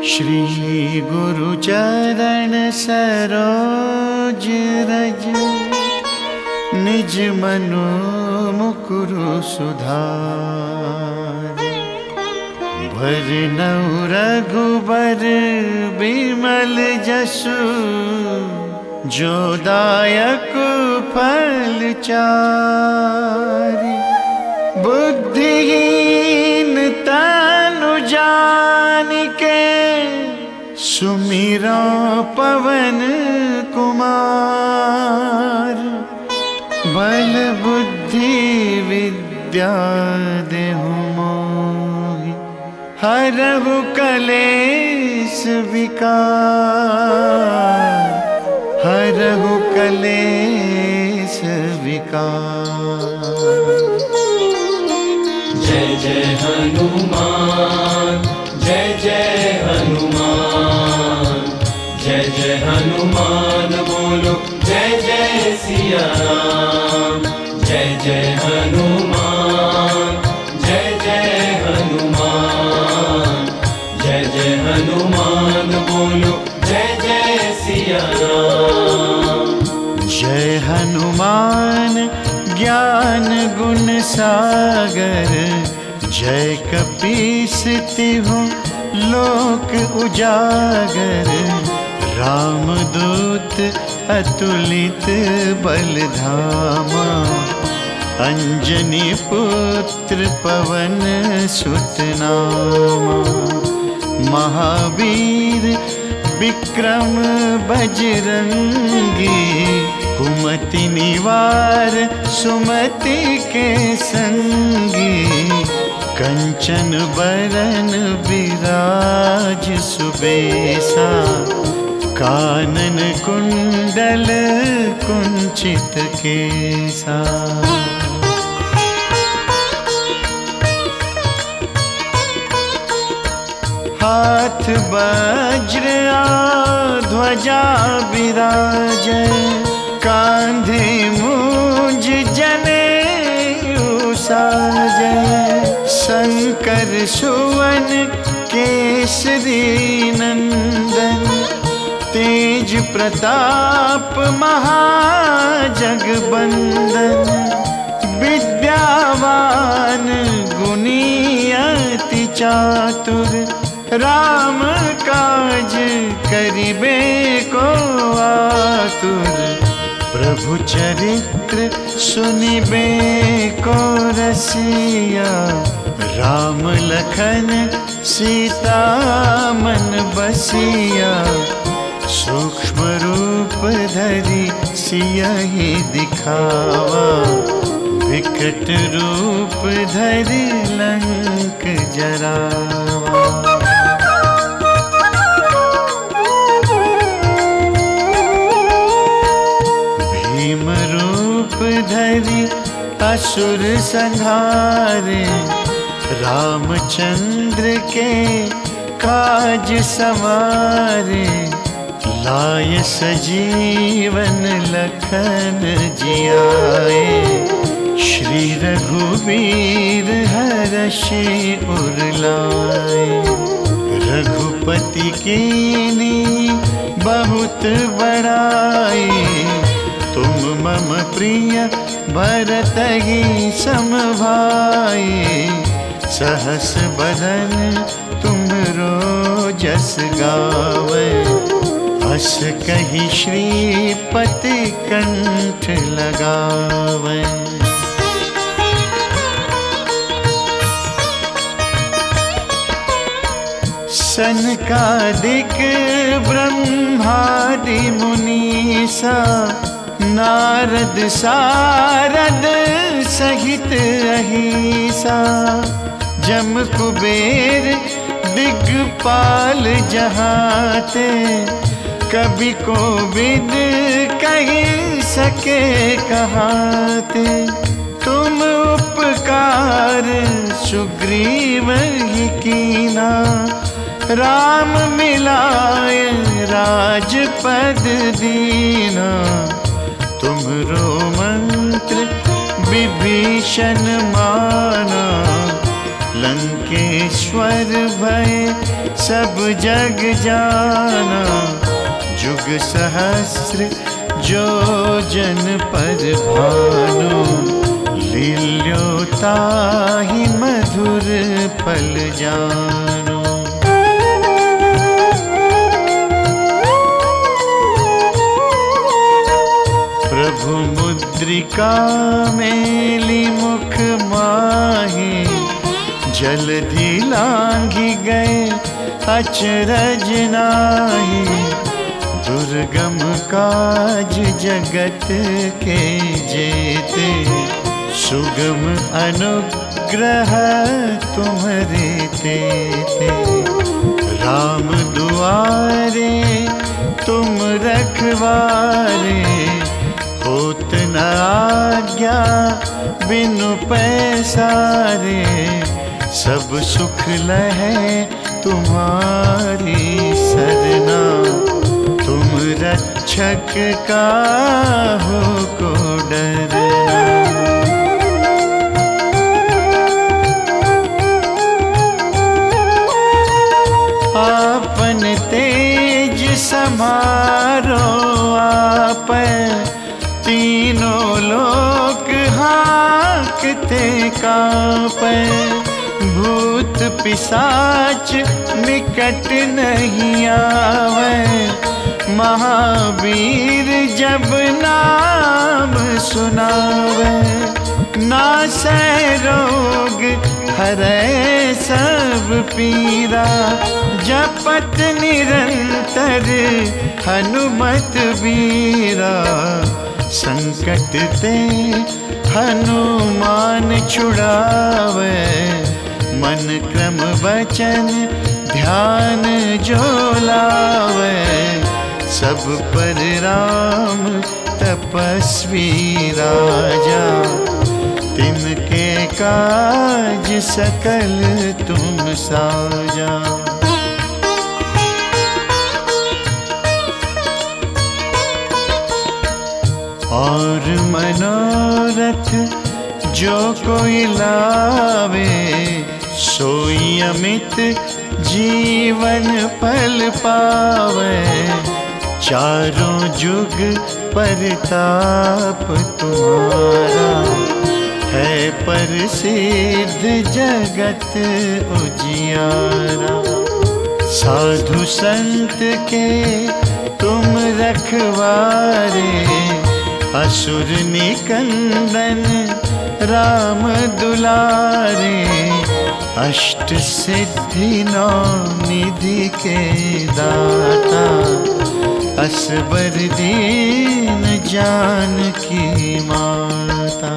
श्री गुरु चरण सरोज रज, निज मनु मुकुरु सुधार। भरनउ रघुबर बिमल जसु, जो दायक फल चारि। बुद्धिहीन तनु जानिके, सुमिरो पवन कुमार। बल बुद्धि विद्या देहु मोहि, हरहु कलेश विकार। हरहु कलेश विकार। जय जय हनुमान, जय जय हनुमान, जय जय हनुमान बोलो, जय जय सिया राम। जय जय हनुमान, जय जय हनुमान, जय जय हनुमान बोलो, जय जय सिया राम। जय हनुमान ज्ञान गुण सागर, जय कपीस तिहु लोक उजागर। रामदूत अतुलित बल धामा, अंजनी पुत्र पवन सुत नामा। महावीर विक्रम बजरंगी, कुमति निवार सुमति के संगी। कंचन बरन विराज सुबेसा, कानन कुंडल कुंचित केसा। हाथ वज्र ध्वजा विराजै, कांधे मूंज जनेऊ साजै। शंकर सुवन केसरी नंदन, तेज प्रताप महाजगबंदन। विद्यावान गुणी अति चातुर, राम काज करिबे को आतुर। प्रभु चरित्र सुनिबे को रसिया, राम लखन सीता मन बसिया। सूक्ष्म रूप धरि सियहि दिखावा, विकट रूप धरि लंक जरावा। भीम रूप धरि असुर संहारे, रामचंद्र के काज सवारे। लाय सजीवन लखन जियाए, श्री रघुवीर हरषि उर लाए। रघुपति कीनी बहुत बड़ाई, तुम मम प्रिय भरतहि सम भाई। सहस बदन तुमरो जस गावै, अस कहि श्रीपति कंठ लगावै। सनकादिक ब्रह्मादि मुनीसा, नारद सारद सहित अहिसा। जम कुबेर दिग्पाल जहाते, कवि कोविद कहि सके कहाते। तुम उपकार सुग्रीव ही कीना, राम मिलाए राजपद दीना। तुमरो मंत्र विभीषण माना, लंकेश्वर भय सब जग जाना, जुग सहस्र जो जन पर भानु, लील्योताहि मधुर फल जानो। प्रभु मुद्रिका मेली मुख माही, जलधि लांघि गए अचरज नाही, दुर्गम काज जगत के जेते, सुगम अनुग्रह तुम्हारे तेते। राम दुआरे तुम रखवारे, होत न आज्ञा बिनु पैसारे, सब सुख लहे तुम्हारी सरना, तुम रक्षक काहू को डरना। आपन तेज समारो आप, तीनों लोक हाँकते कांपे, भूत पिशाच निकट नहीं आवे, महावीर जब नाम सुनावे, नासै रोग हरै सब पीरा, जपत निरंतर हनुमत बीरा, संकट ते हनुमान छुड़ावे, मन क्रम वचन ध्यान जो लावे, सब पर राम तपस्वी राजा, तिनके काज सकल तुम साजा। और मनोरथ जो कोई लावे, सोई अमित जीवन फल पावे, चारों जुग परताप तुम्हारा, है प्रसिद्ध जगत उजियारा। साधु संत के तुम रखवारे, असुर निकंदन राम दुलारे, अष्ट सिद्धि नौ निधि के दाता, असबर दीन जानकी माता।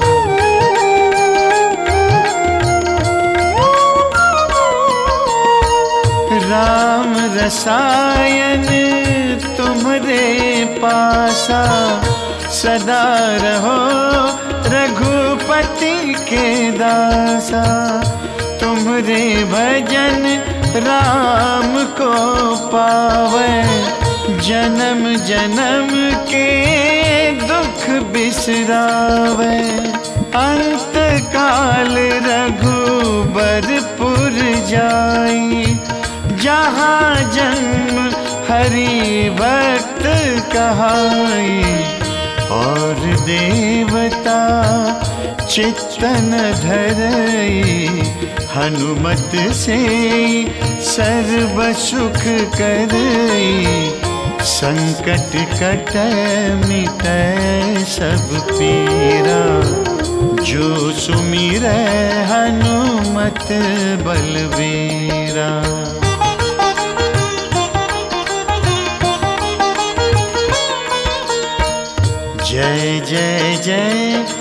राम रसायन तुम्हारे पासा, सदा रहो रघुपति के दासा, तुम्हारे भजन राम को पावे, जन्म जन्म के दुख बिसरावे, अंत काल रघुबरपुर जाई, जहाँ जन्म हरि भक्त कहाई, और देवता चित्तन धरई, हनुमत से सर्व सुख करई, संकट कटै मिटै सब पीरा, जो सुमिरै हनुमत बलबीरा। जय जय जय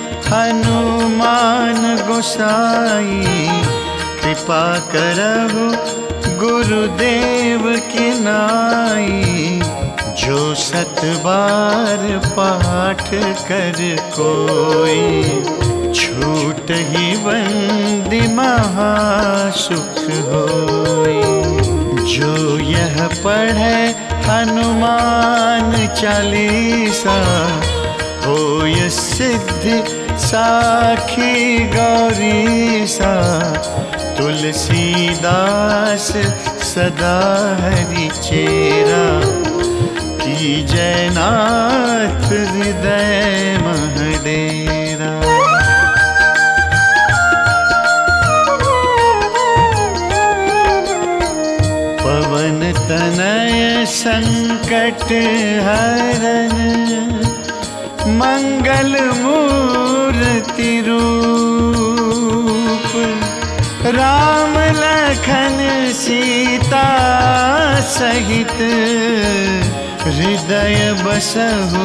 हनुमान गोसाई, कृपा करहु गुरुदेव की नाई, जो सत बार पाठ कर कोई, छूट ही बंदी महासुख होई। जो यह पढ़े हनुमान चालीसा, होय सिद्धि साखी गौरीसा, तुलसीदास सदा हरि चेरा, की जयनाथ हृदय महडेरा। पवन तनय संकट हरन, मंगल मूर्ति रूप। राम लखन सीता सहित, हृदय बसहु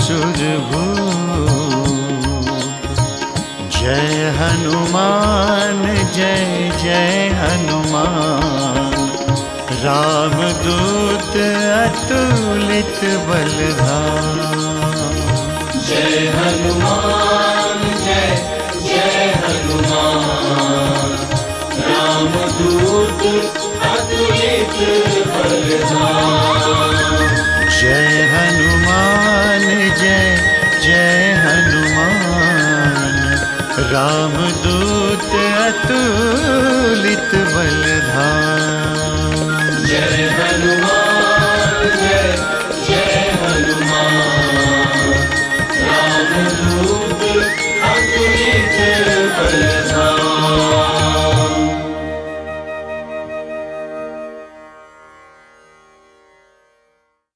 सुरभूप। जय हनुमान जय जय हनुमान, राम दूत अतुलित बलधाम। जय हनुमान जय जय हनुमान, राम दूत अतुलित बलधाम। जय हनुमान जय जय हनुमान, राम दूत अतुलित बलधाम।